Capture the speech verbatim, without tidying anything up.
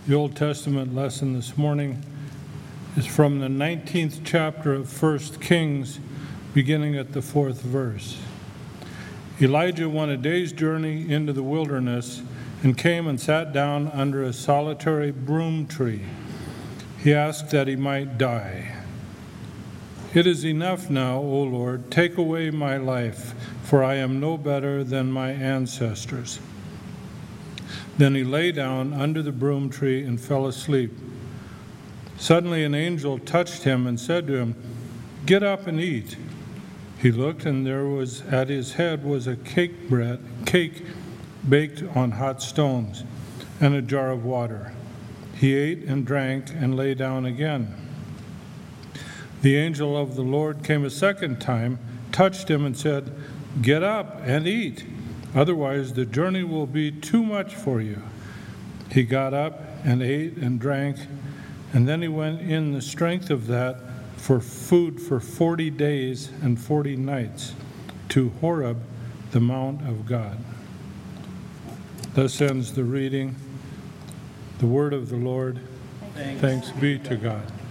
The Old Testament lesson this morning is from the nineteenth chapter of First Kings, beginning at the fourth verse. Elijah went a day's journey into the wilderness and came and sat down under a solitary broom tree. He asked that he might die. "It is enough now, O Lord, take away my life, for I am no better than my ancestors." Then he lay down under the broom tree and fell asleep. Suddenly an angel touched him and said to him, "Get up and eat." He looked, and there was at his head was a cake bread, cake baked on hot stones, and a jar of water. He ate and drank and lay down again. The angel of the Lord came a second time, touched him, and said, "Get up and eat. Otherwise, the journey will be too much for you." He got up and ate and drank, and then he went in the strength of that for food for forty days and forty nights to Horeb, the mount of God. Thus ends the reading, the word of the Lord. Thanks, Thanks be to God.